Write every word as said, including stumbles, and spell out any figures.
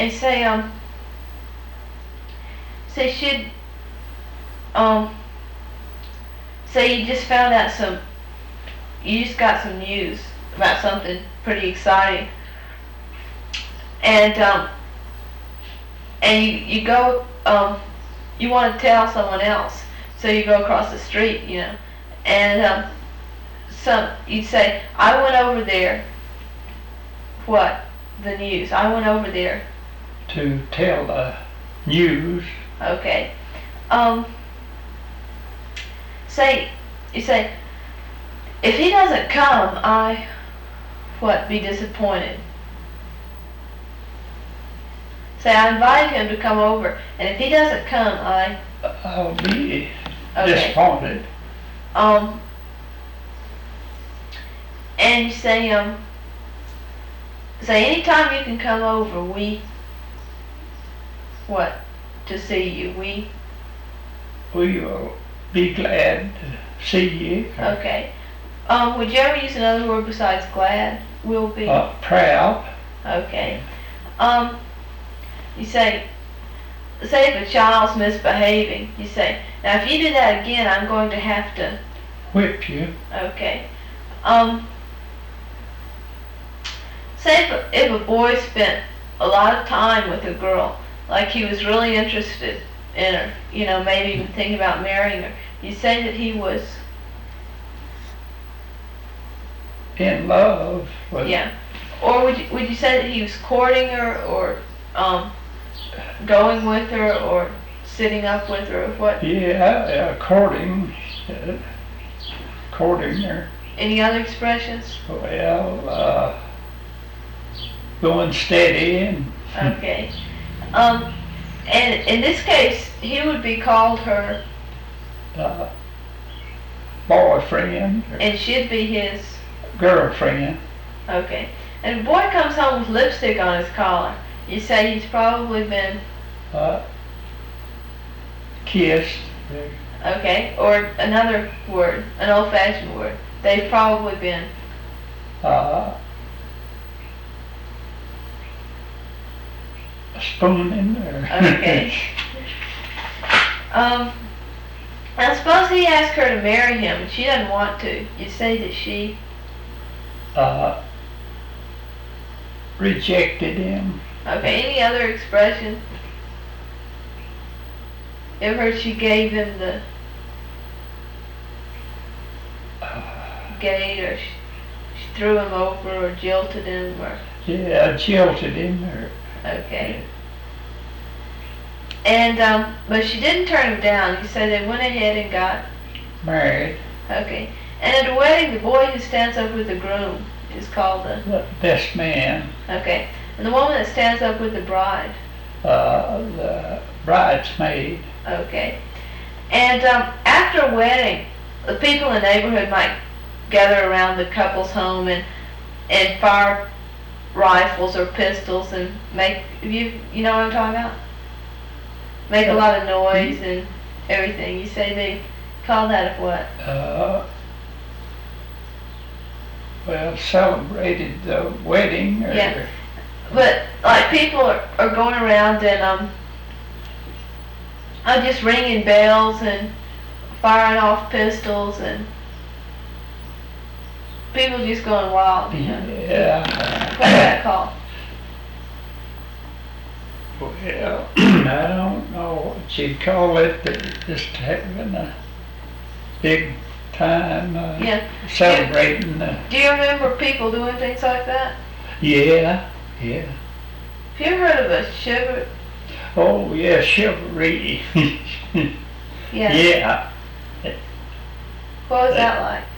and say, um, say she'd, um, say you just found out some, you just got some news about something pretty exciting, and um, and you, you go, um, you want to tell someone else, so you go across the street, you know, and um, some, you'd say, I went over there, what, the news, I went over there. To tell the news. Okay. Um, say, you say, if he doesn't come, I, what, be disappointed. Say, I invited him to come over, and if he doesn't come, I... I'll be okay. disappointed. Um, and you say, um, say, anytime you can come over, we, what, to see you, we... We will be glad to see you. Okay. Um, would you ever use another word besides glad? Will be? Uh, proud. Okay. Um, you say, say if a child's misbehaving, you say, now if you do that again, I'm going to have to... Whip you. Okay. Um, say if a, if a boy spent a lot of time with a girl, like he was really interested in her, you know, maybe even thinking about marrying her, you say that he was... In love. With yeah. Or would you, would you say that he was courting her, or um, going with her, or sitting up with her, or what? Yeah, uh, courting. Uh, courting her. Any other expressions? Well, uh, going steady and... Okay. Um, and in this case, he would be called her... Uh, boyfriend. And she'd be his... Girlfriend. Okay. And if a boy comes home with lipstick on his collar, you say he's probably been... Uh, kissed. Okay. Or another word, an old-fashioned word. They've probably been... Uh, spooning or... Okay. um, now suppose he asked her to marry him and she doesn't want to. You say that she... Uh, rejected him. Okay, any other expression? You ever heard she gave him the gate, or she, she threw him over, or jilted him, or... Yeah, jilted him. Or, okay. And, um, but she didn't turn him down. You say they went ahead and got... married. Okay. And at a wedding, the boy who stands up with the groom is called the... The best man. Okay. And the woman that stands up with the bride? Uh, the bridesmaid. Okay. And um, after a wedding, the people in the neighborhood might gather around the couple's home and and fire rifles or pistols and make... You, you know what I'm talking about? Make a lot of noise and everything. You say they call that a what? Uh, well, celebrated the wedding. Or yeah. But like people are, are going around and um, I'm just ringing bells and firing off pistols and people just going wild, you know. Yeah. What's that called? Well, I don't know what you'd call it, but just having a big time uh, yeah. celebrating. Do you, the, do you remember people doing things like that? Yeah, yeah. Have you ever heard of a chivalry? Oh, yeah, chivalry. Yeah. Yeah. What was that like?